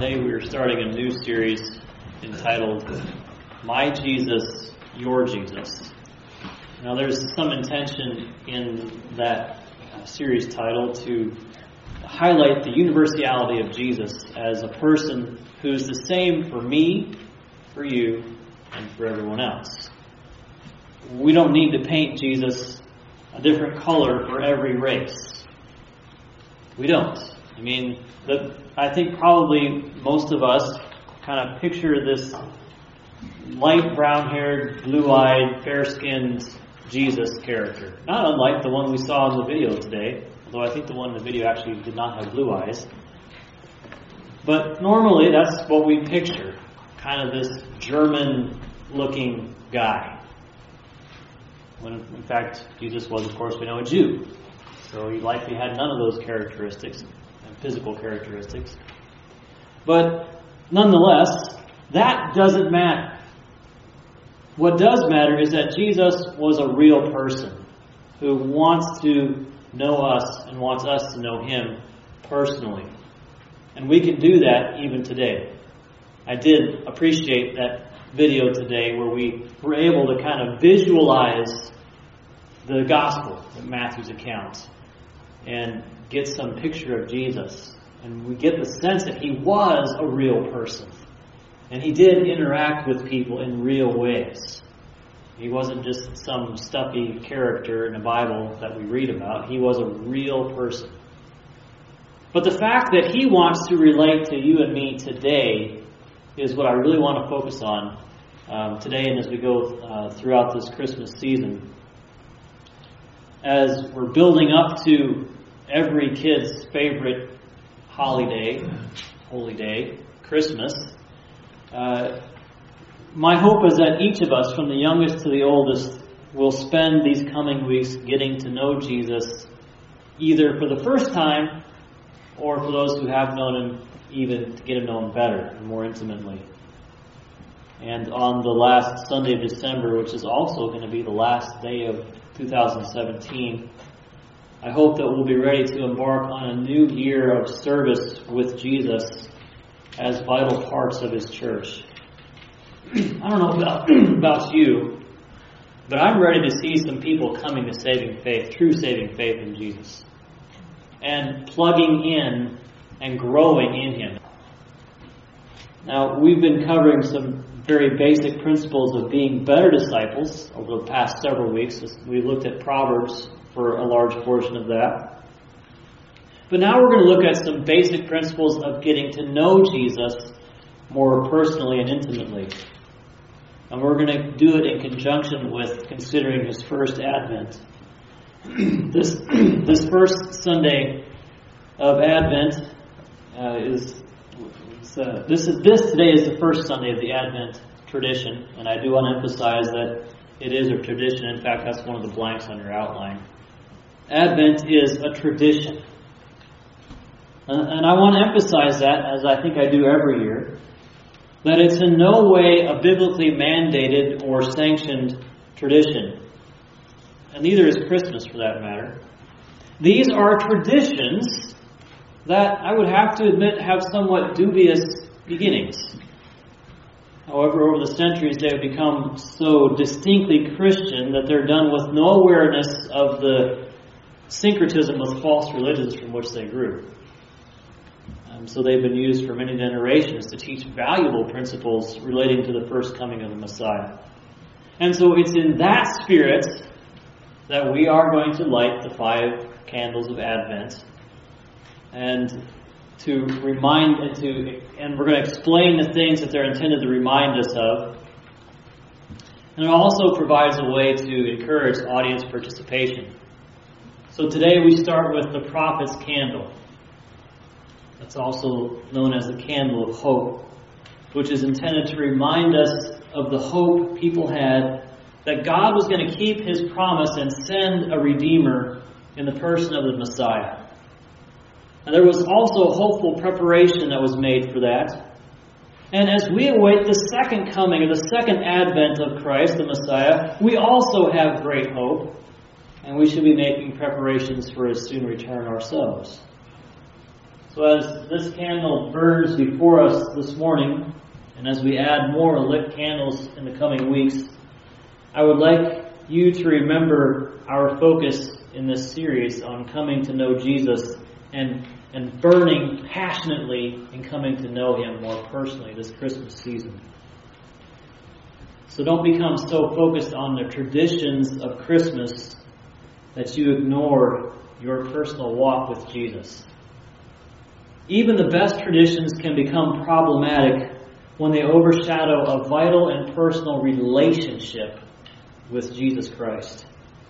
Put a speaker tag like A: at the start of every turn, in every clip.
A: Today we are starting a new series entitled, My Jesus, Your Jesus. Now there's some intention in that series title to highlight the universality of Jesus as a person who's the same for me, for you, and for everyone else. We don't need to paint Jesus a different color for every race. We don't. I think probably most of us kind of picture this light brown-haired, blue-eyed, fair-skinned Jesus character. Not unlike the one we saw in the video today, although I think the one in the video actually did not have blue eyes. But normally that's what we picture, kind of this German-looking guy. When in fact Jesus was, of course, we know, a Jew. So he likely had none of those characteristics, physical characteristics. But nonetheless, that doesn't matter. What does matter is that Jesus was a real person who wants to know us and wants us to know Him personally. And we can do that even today. I did appreciate that video today where we were able to kind of visualize the gospel, Matthew's account, and get some picture of Jesus. And we get the sense that He was a real person. And He did interact with people in real ways. He wasn't just some stuffy character in the Bible that we read about. He was a real person. But the fact that He wants to relate to you and me today is what I really want to focus on today and as we go throughout this Christmas season. As we're building up to every kid's favorite holy day, Christmas, my hope is that each of us, from the youngest to the oldest, will spend these coming weeks getting to know Jesus, either for the first time or for those who have known Him, even to get to know Him better and more intimately. And on the last Sunday of December, which is also going to be the last day of 2017, I hope that we'll be ready to embark on a new year of service with Jesus as vital parts of His church. I don't know about you, but I'm ready to see some people coming to saving faith, true saving faith in Jesus, and plugging in and growing in Him. Now, we've been covering some very basic principles of being better disciples over the past several weeks. We looked at Proverbs for a large portion of that. But now we're going to look at some basic principles of getting to know Jesus more personally and intimately. And we're going to do it in conjunction with considering His first advent. This first Sunday of Advent today is the first Sunday of the Advent tradition, and I do want to emphasize that it is a tradition. In fact, that's one of the blanks on your outline. Advent is a tradition. And I want to emphasize that, as I think I do every year, that it's in no way a biblically mandated or sanctioned tradition. And neither is Christmas, for that matter. These are traditions that I would have to admit have somewhat dubious beginnings. However, over the centuries, they have become so distinctly Christian that they're done with no awareness of the syncretism with false religions from which they grew. So they've been used for many generations to teach valuable principles relating to the first coming of the Messiah. And so it's in that spirit that we are going to light the 5 candles of Advent, and to remind and we're going to explain the things that they're intended to remind us of. And it also provides a way to encourage audience participation. So today we start with the prophet's candle. That's also known as the candle of hope, which is intended to remind us of the hope people had that God was going to keep His promise and send a Redeemer in the person of the Messiah. And there was also hopeful preparation that was made for that. And as we await the second coming, or the second advent of Christ, the Messiah, we also have great hope, and we should be making preparations for His soon return ourselves. So as this candle burns before us this morning, and as we add more lit candles in the coming weeks, I would like you to remember our focus in this series on coming to know Jesus and burning passionately in coming to know Him more personally this Christmas season. So don't become so focused on the traditions of Christmas that you ignore your personal walk with Jesus. Even the best traditions can become problematic when they overshadow a vital and personal relationship with Jesus Christ.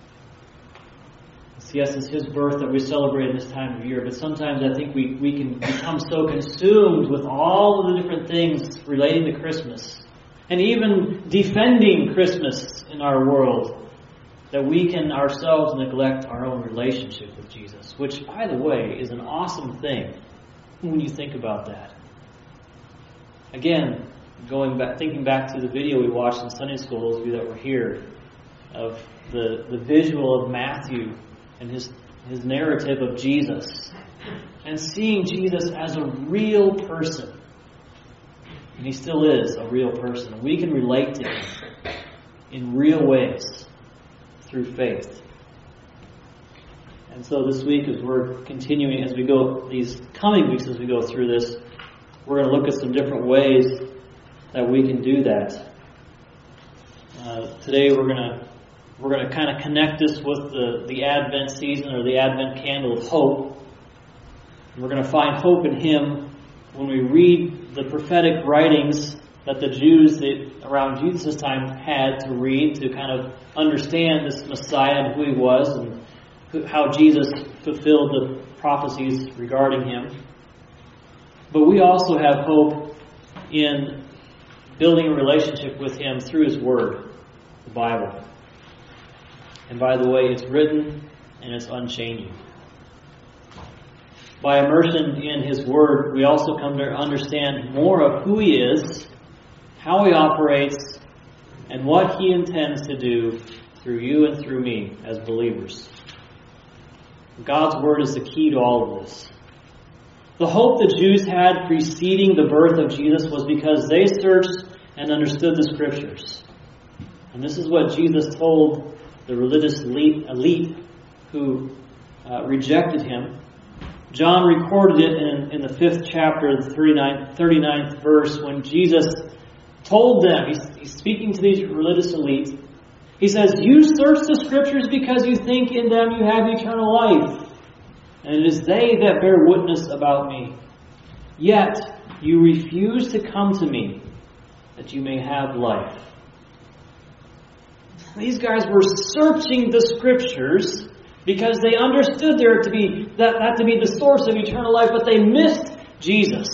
A: Yes, it's His birth that we celebrate in this time of year, but sometimes I think we can become so consumed with all of the different things relating to Christmas, and even defending Christmas in our world, that we can ourselves neglect our own relationship with Jesus, which, by the way, is an awesome thing when you think about that. Again, thinking back to the video we watched in Sunday school, those of you that were here, of the visual of Matthew and his narrative of Jesus, and seeing Jesus as a real person. And He still is a real person. We can relate to Him in real ways through faith. And so this week, as we're continuing, as we go, these coming weeks as we go through this, we're going to look at some different ways that we can do that. Today we're going to kind of connect this with the Advent season, or the Advent candle of hope. We're going to find hope in Him when we read the prophetic writings that the Jews around Jesus' time had to read to kind of understand this Messiah and who He was, and how Jesus fulfilled the prophecies regarding Him. But we also have hope in building a relationship with Him through His Word, the Bible. And by the way, it's written and it's unchanging. By immersion in His Word, we also come to understand more of who He is, how He operates, and what He intends to do through you and through me as believers. God's Word is the key to all of this. The hope the Jews had preceding the birth of Jesus was because they searched and understood the Scriptures. And this is what Jesus told the religious elite who rejected Him. John recorded it in the 5th chapter, the 39th verse, when Jesus told them, he's speaking to these religious elite, He says, "You search the Scriptures because you think in them you have eternal life, and it is they that bear witness about me. Yet you refuse to come to me, that you may have life." These guys were searching the Scriptures because they understood that to be the source of eternal life, but they missed Jesus.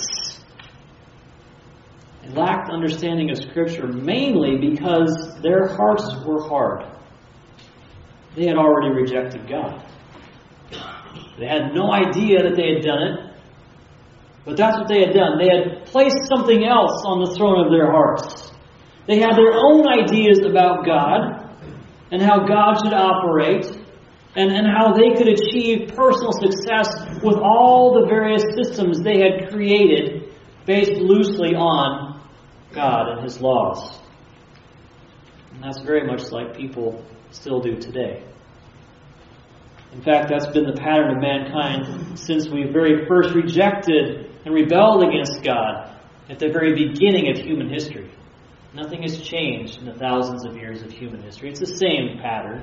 A: They lacked understanding of Scripture mainly because their hearts were hard. They had already rejected God. They had no idea that they had done it, but that's what they had done. They had placed something else on the throne of their hearts. They had their own ideas about God and how God should operate, and how they could achieve personal success with all the various systems they had created based loosely on God and His laws. And that's very much like people still do today. In fact, that's been the pattern of mankind since we very first rejected and rebelled against God at the very beginning of human history. Nothing has changed in the thousands of years of human history. It's the same pattern.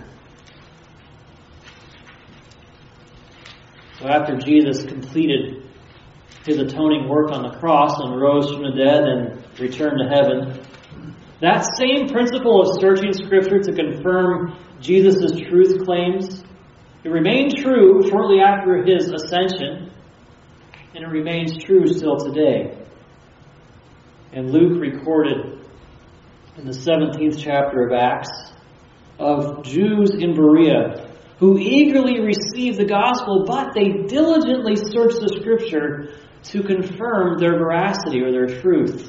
A: So after Jesus completed His atoning work on the cross and rose from the dead and returned to heaven, that same principle of searching Scripture to confirm Jesus' truth claims, it remained true shortly after His ascension, and it remains true still today. And Luke recorded in the 17th chapter of Acts of Jews in Berea who eagerly received the gospel, but they diligently searched the Scripture to confirm their veracity or their truth.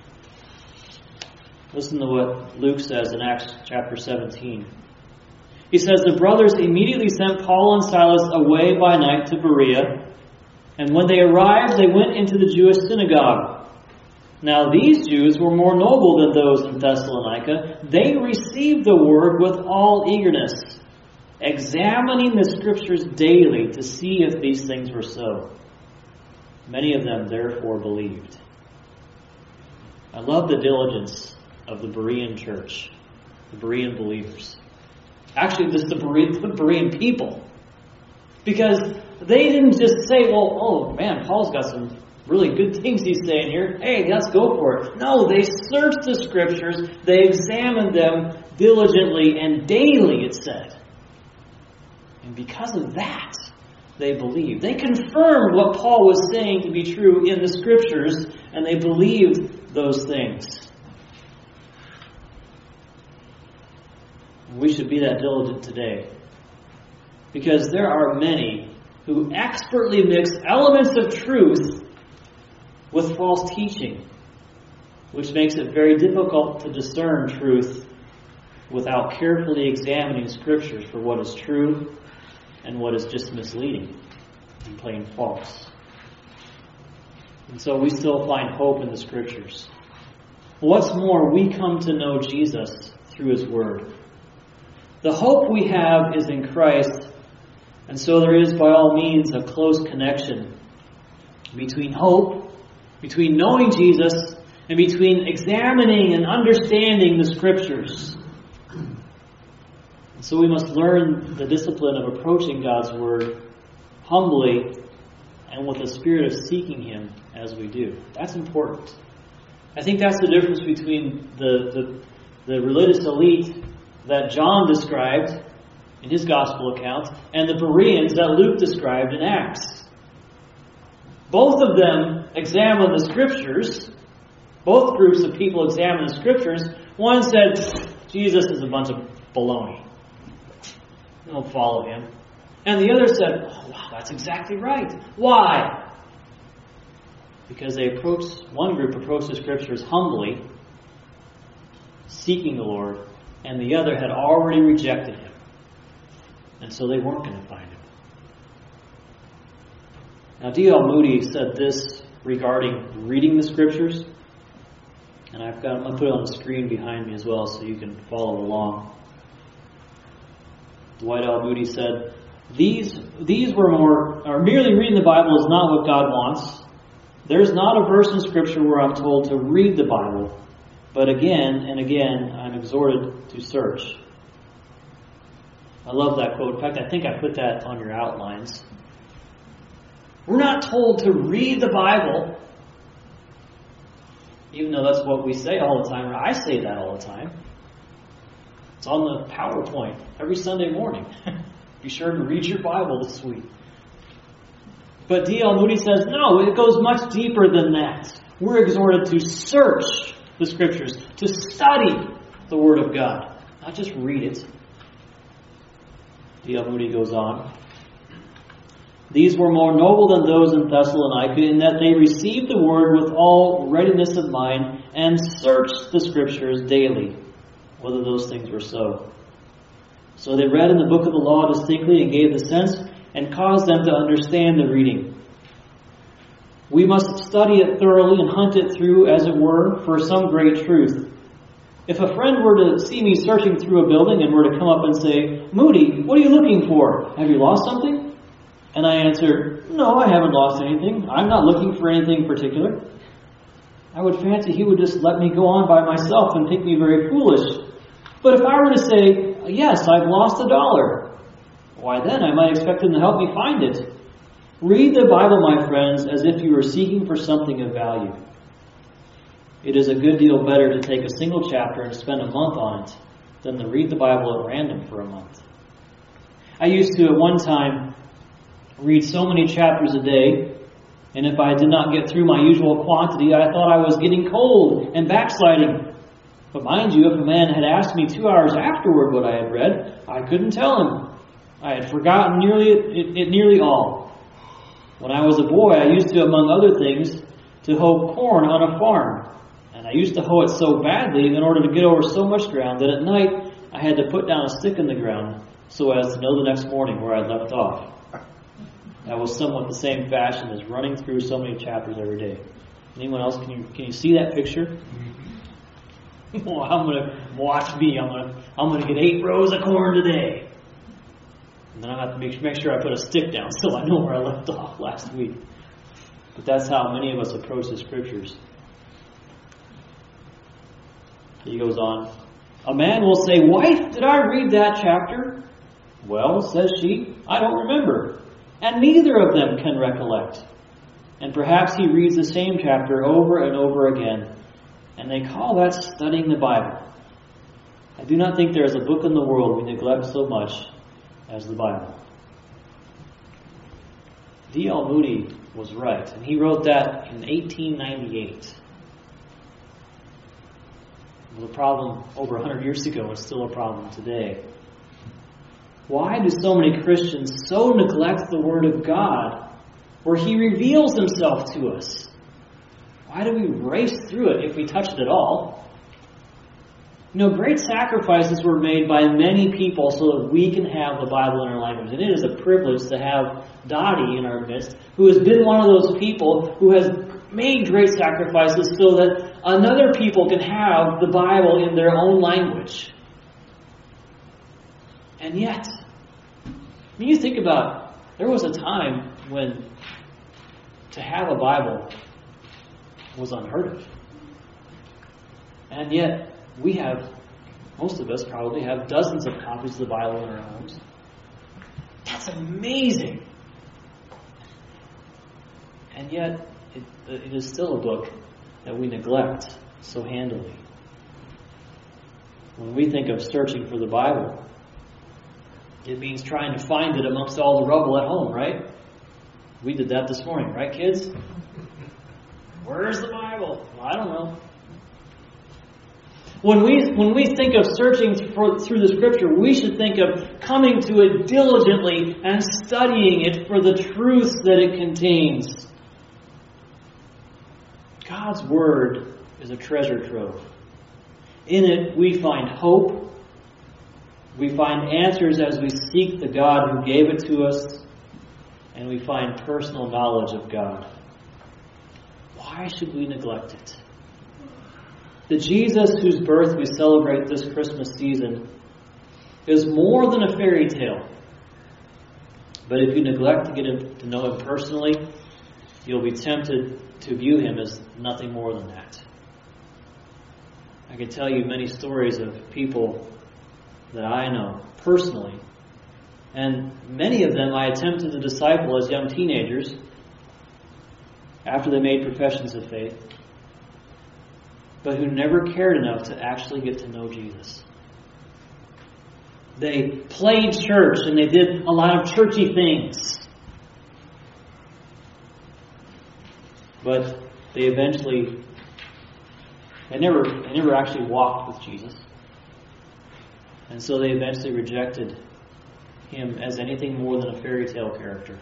A: Listen to what Luke says in Acts chapter 17. He says, "The brothers immediately sent Paul and Silas away by night to Berea, And when they arrived, they went into the Jewish synagogue. Now these Jews were more noble than those in Thessalonica. They received the word with all eagerness, examining the Scriptures daily to see if these things were so. Many of them therefore believed. I love the diligence of the Berean church, the Berean believers. Actually, just the Berean people. Because they didn't just say, well, oh man, Paul's got some really good things he's saying here. Hey, let's go for it. No, they searched the Scriptures. They examined them diligently and daily, it said. And because of that, they believed. They confirmed what Paul was saying to be true in the Scriptures, and they believed those things. We should be that diligent today. Because there are many who expertly mix elements of truth with false teaching, which makes it very difficult to discern truth without carefully examining Scriptures for what is true and what is just misleading and plain false. And so we still find hope in the Scriptures. What's more, we come to know Jesus through His Word. The hope we have is in Christ, and so there is by all means a close connection between hope, between knowing Jesus, and between examining and understanding the Scriptures. So we must learn the discipline of approaching God's Word humbly and with a spirit of seeking Him as we do. That's important. I think that's the difference between the religious elite that John described in his Gospel account and the Bereans that Luke described in Acts. Both of them examined the Scriptures. Both groups of people examined the Scriptures. One said, Jesus is a bunch of baloney. Don't follow Him. And the other said, oh, wow, that's exactly right. Why? Because one group approached the Scriptures humbly, seeking the Lord, and the other had already rejected Him. And so they weren't going to find Him. Now, D.L. Moody said this regarding reading the Scriptures. And I'm going to put it on the screen behind me as well so you can follow along. Dwight L. Moody said, These were merely reading the Bible is not what God wants. There's not a verse in Scripture where I'm told to read the Bible, but again and again I'm exhorted to search. I love that quote. In fact, I think I put that on your outlines. We're not told to read the Bible, even though that's what we say all the time, or I say that all the time. It's on the PowerPoint every Sunday morning. Be sure to read your Bible this week. But D.L. Moody says, no, it goes much deeper than that. We're exhorted to search the Scriptures, to study the Word of God, not just read it. D.L. Moody goes on. These were more noble than those in Thessalonica in that they received the Word with all readiness of mind and searched the Scriptures daily, whether those things were so. So they read in the book of the law distinctly and gave the sense and caused them to understand the reading. We must study it thoroughly and hunt it through, as it were, for some great truth. If a friend were to see me searching through a building and were to come up and say, Moody, what are you looking for? Have you lost something? And I answered, no, I haven't lost anything. I'm not looking for anything particular. I would fancy he would just let me go on by myself and think me very foolish. But if I were to say, yes, I've lost $1, why then I might expect him to help me find it. Read the Bible, my friends, as if you were seeking for something of value. It is a good deal better to take a single chapter and spend a month on it than to read the Bible at random for a month. I used to, at one time, read so many chapters a day, and if I did not get through my usual quantity, I thought I was getting cold and backsliding. But mind you, if a man had asked me 2 hours afterward what I had read, I couldn't tell him. I had forgotten nearly all. When I was a boy, I used to, among other things, to hoe corn on a farm. And I used to hoe it so badly in order to get over so much ground that at night I had to put down a stick in the ground so as to know the next morning where I'd left off. that was somewhat the same fashion as running through so many chapters every day. Anyone else? Can you see that picture? Well, I'm gonna watch me. I'm gonna get 8 rows of corn today, and then I have to make sure I put a stick down so I know where I left off last week. But that's how many of us approach the Scriptures. He goes on. A man will say, "Wife, did I read that chapter?" "Well," says she, "I don't remember." And neither of them can recollect. And perhaps he reads the same chapter over and over again. And they call that studying the Bible. I do not think there is a book in the world we neglect so much as the Bible. D.L. Moody was right, and he wrote that in 1898. It was a problem over 100 years ago. It's still a problem today. Why do so many Christians so neglect the Word of God, where He reveals Himself to us? Why do we race through it if we touch it at all? Great sacrifices were made by many people so that we can have the Bible in our language. And it is a privilege to have Dottie in our midst, who has been one of those people who has made great sacrifices so that another people can have the Bible in their own language. And yet, when you think about it, there was a time when to have a Bible was unheard of. And yet, most of us probably have dozens of copies of the Bible in our homes. That's amazing. And yet, it is still a book that we neglect so handily. When we think of searching for the Bible, it means trying to find it amongst all the rubble at home, right? We did that this morning, right, kids? Where's the Bible? Well, I don't know. When we think of searching through the Scripture, we should think of coming to it diligently and studying it for the truths that it contains. God's Word is a treasure trove. In it, we find hope. We find answers as we seek the God who gave it to us. And we find personal knowledge of God. Why should we neglect it? The Jesus whose birth we celebrate this Christmas season is more than a fairy tale. But if you neglect to get to know Him personally, you'll be tempted to view Him as nothing more than that. I can tell you many stories of people that I know personally, and many of them I attempted to disciple as young teenagers after they made professions of faith, but who never cared enough to actually get to know Jesus. They played church and they did a lot of churchy things, but they never actually walked with Jesus. And so they eventually rejected Him as anything more than a fairy tale character.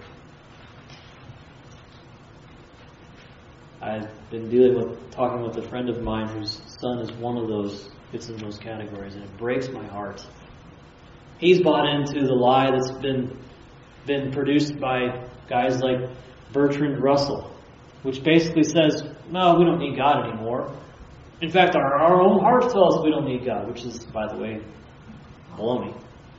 A: I've been talking with a friend of mine whose son is one of those, fits in those categories, and it breaks my heart. He's bought into the lie that's been produced by guys like Bertrand Russell, which basically says, no, we don't need God anymore. In fact, our own hearts tell us we don't need God, which is, by the way, baloney.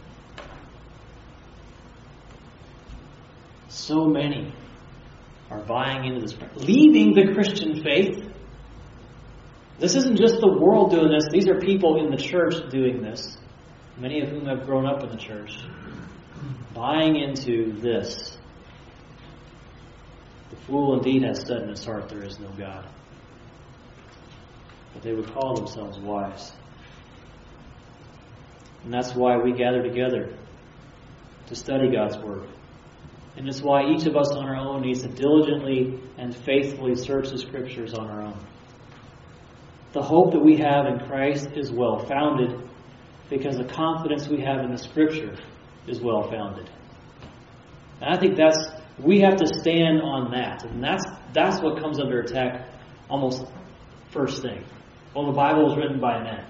A: So many are buying into this, leaving the Christian faith. This isn't just the world doing this. These are people in the church doing this, many of whom have grown up in the church, buying into this. The fool indeed has said in his heart, there is no God. But they would call themselves wise. And that's why we gather together to study God's Word. And it's why each of us on our own needs to diligently and faithfully search the Scriptures on our own. The hope that we have in Christ is well-founded because the confidence we have in the Scripture is well-founded. And I think we have to stand on that. And that's what comes under attack almost first thing. Well, the Bible was written by men.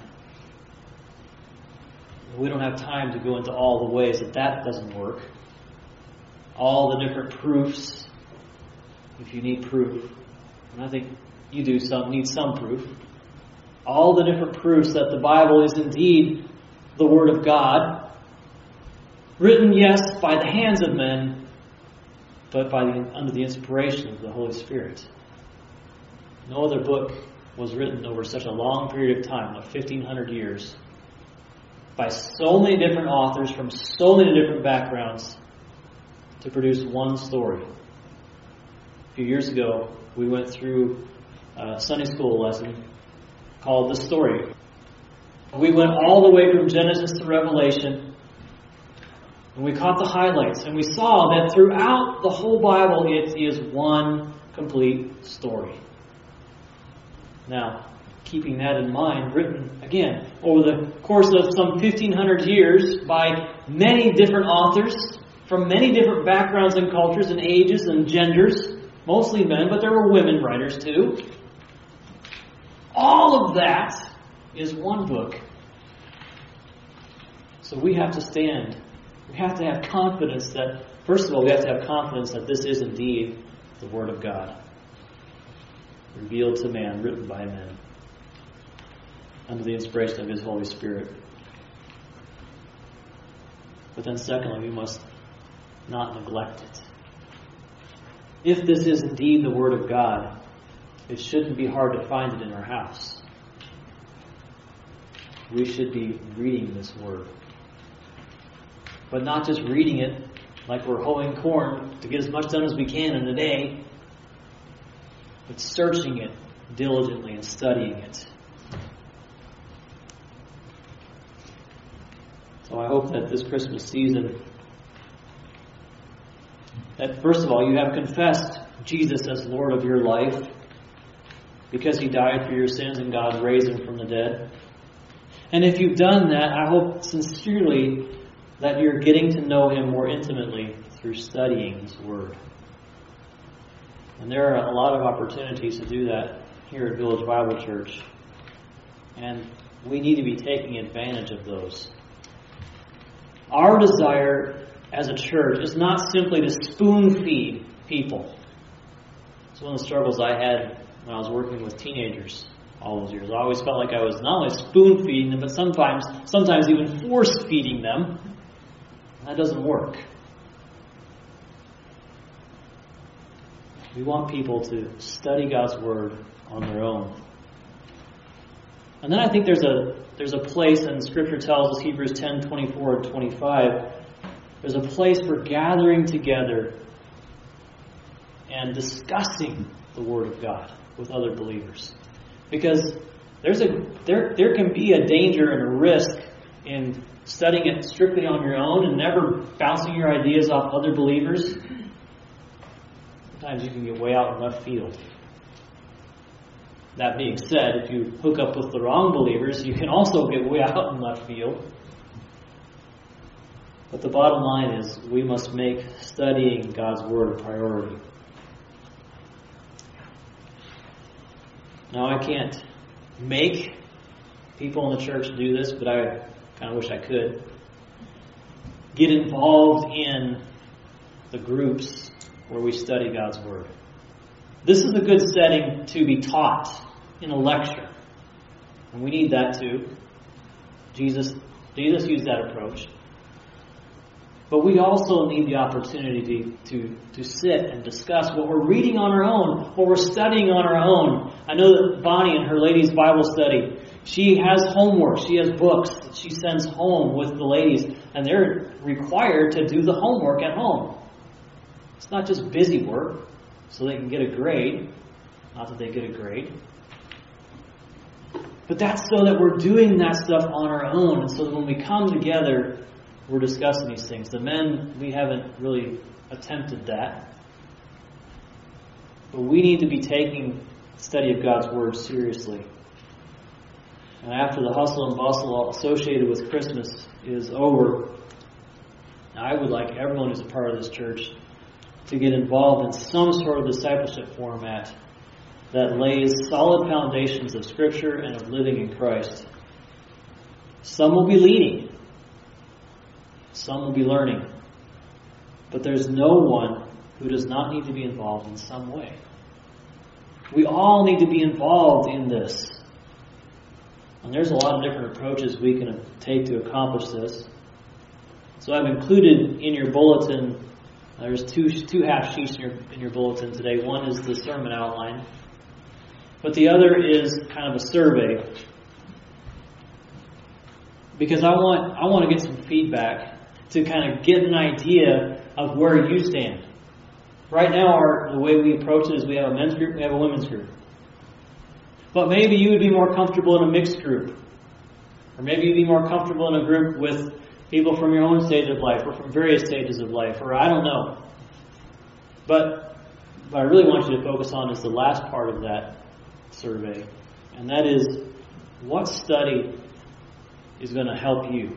A: We don't have time to go into all the ways that doesn't work. all the different proofs, if you need proof, and I think you do need some proof, all the different proofs that the Bible is indeed the Word of God, written, yes, by the hands of men, but under the inspiration of the Holy Spirit. No other book was written over such a long period of time, like 1,500 years, by so many different authors from so many different backgrounds to produce one story. A few years ago, we went through a Sunday school lesson called The Story. We went all the way from Genesis to Revelation, and we caught the highlights, and we saw that throughout the whole Bible it is one complete story. Now, keeping that in mind, written, again, over the course of some 1,500 years by many different authors from many different backgrounds and cultures and ages and genders, mostly men, but there were women writers too. All of that is one book. So we have to stand. We have to have confidence that, first of all, we have to have confidence that this is indeed the Word of God, revealed to man, written by men, under the inspiration of His Holy Spirit. But then secondly, we must not neglect it. If this is indeed the Word of God, it shouldn't be hard to find it in our house. We should be reading this Word. But not just reading it like we're hoeing corn to get as much done as we can in a day, but searching it diligently and studying it. So I hope that this Christmas season, that first of all you have confessed Jesus as Lord of your life because He died for your sins and God raised Him from the dead. And if you've done that, I hope sincerely that you're getting to know Him more intimately through studying His Word. And there are a lot of opportunities to do that here at Village Bible Church. And we need to be taking advantage of those. Our desire as a church is not simply to spoon feed people. It's one of the struggles I had when I was working with teenagers all those years. I always felt like I was not only spoon feeding them, but sometimes even force feeding them. That doesn't work. We want people to study God's Word on their own. And then I think there's a place, and Scripture tells us, Hebrews 10:24 and 25, there's a place for gathering together and discussing the Word of God with other believers. Because there can be a danger and a risk in studying it strictly on your own and never bouncing your ideas off other believers. Sometimes you can get way out in left field. That being said, if you hook up with the wrong believers, you can also get way out in left field. But the bottom line is, we must make studying God's Word a priority. Now, I can't make people in the church do this, but I kind of wish I could. Get involved in the groups where we study God's Word. This is a good setting to be taught in a lecture. And we need that too. Jesus used that approach. But we also need the opportunity to sit and discuss what we're reading on our own, what we're studying on our own. I know that Bonnie in her ladies' Bible study, she has homework, she has books that she sends home with the ladies, and they're required to do the homework at home. It's not just busy work so they can get a grade. Not that they get a grade. But that's so that we're doing that stuff on our own, and so that when we come together, we're discussing these things. The men, we haven't really attempted that. But we need to be taking the study of God's Word seriously. And after the hustle and bustle associated with Christmas is over, I would like everyone who's a part of this church to get involved in some sort of discipleship format that lays solid foundations of Scripture and of living in Christ. Some will be leading. Some will be learning. But there's no one who does not need to be involved in some way. We all need to be involved in this. And there's a lot of different approaches we can take to accomplish this. So I've included in your bulletin, there's two half sheets in your bulletin today. One is the sermon outline, but the other is kind of a survey. Because I want to get some feedback to kind of get an idea of where you stand. Right now, the way we approach it is we have a men's group, we have a women's group. But maybe you would be more comfortable in a mixed group. Or maybe you'd be more comfortable in a group with people from your own stage of life or from various stages of life, or I don't know. But what I really want you to focus on is the last part of that survey. And that is, what study is going to help you?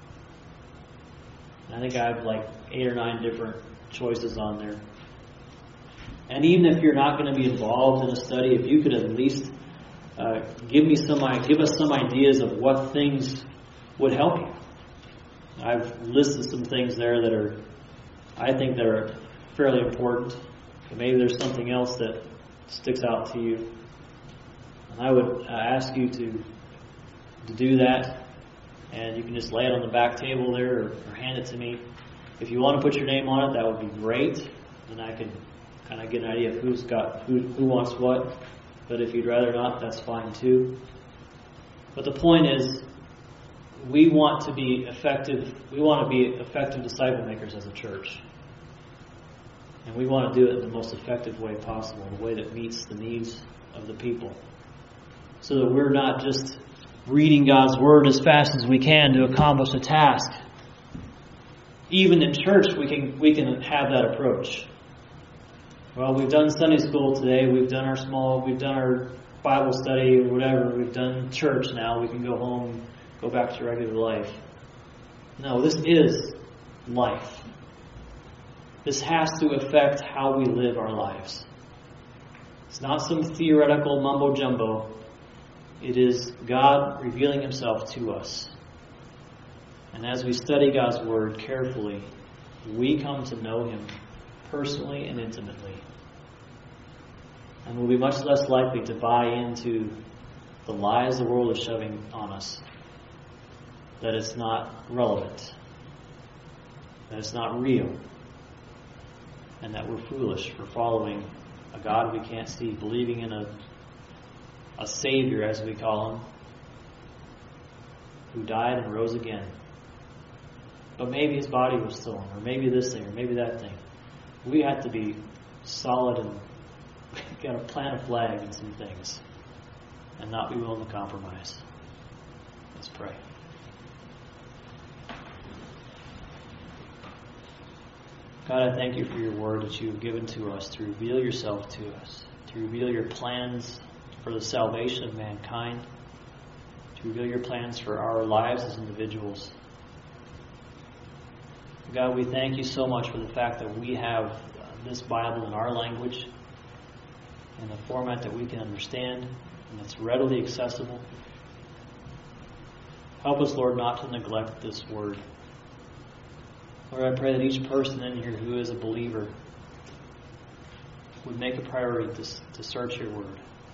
A: And I think I have like 8 or 9 different choices on there. And even if you're not going to be involved in a study, if you could at least give us some ideas of what things would help you. I've listed some things there that I think are fairly important. But maybe there's something else that sticks out to you. And I would ask you to do that. And you can just lay it on the back table there or hand it to me. If you want to put your name on it, that would be great. Then I can kind of get an idea of who wants what. But if you'd rather not, that's fine too. But the point is, we want to be effective. We want to be effective disciple makers as a church. And we want to do it in the most effective way possible, in a way that meets the needs of the people. So that we're not just reading God's Word as fast as we can to accomplish a task. Even in church, we can have that approach. Well, we've done Sunday school today, we've done our Bible study, or whatever, we've done church now, we can go home, go back to regular life. No, this is life. This has to affect how we live our lives. It's not some theoretical mumbo-jumbo. It is God revealing Himself to us. And as we study God's Word carefully, we come to know Him personally and intimately. And we'll be much less likely to buy into the lies the world is shoving on us. That it's not relevant. That it's not real. And that we're foolish for following a God we can't see, believing in a Savior, as we call Him, who died and rose again. But maybe His body was stolen, or maybe this thing, or maybe that thing. We have to be solid and got to plant a flag in some things and not be willing to compromise. Let's pray. God, I thank You for Your Word that You have given to us to reveal Yourself to us, to reveal Your plans for the salvation of mankind, to reveal Your plans for our lives as individuals. God, we thank You so much for the fact that we have this Bible in our language, in a format that we can understand, and it's readily accessible. Help us, Lord, not to neglect this Word. Lord, I pray that each person in here who is a believer would make a priority to search Your Word.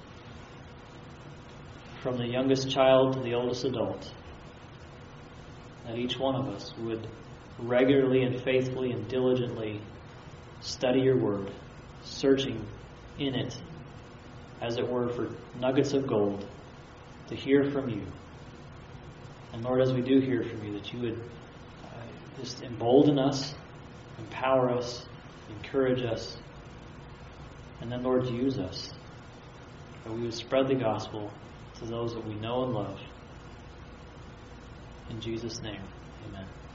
A: From the youngest child to the oldest adult, that each one of us would regularly and faithfully and diligently study Your Word, searching in it, as it were, for nuggets of gold, to hear from You. And Lord, as we do hear from You, that You would just embolden us, empower us, encourage us, and then, Lord, use us. That we would spread the gospel to those that we know and love. In Jesus' name, amen.